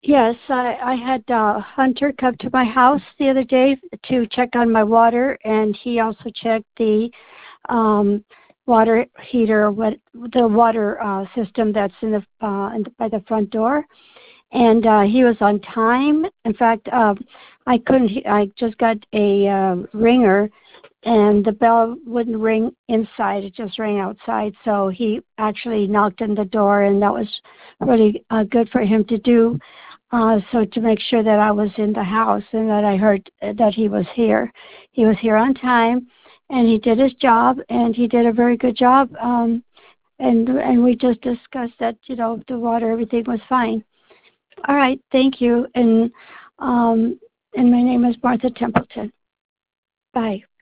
Yes, I had Hunter come to my house the other day to check on my water, and he also checked the um, water heater, what the water system that's by the front door. And he was on time. In fact, I couldn't. I just got a ringer, and the bell wouldn't ring inside; it just rang outside. So he actually knocked on the door, and that was really good for him to do. So to make sure that I was in the house and that I heard that he was here. He was here on time, and he did his job, and he did a very good job. And we just discussed that the water, everything was fine. All right, thank you. And my name is Martha Templeton. Bye.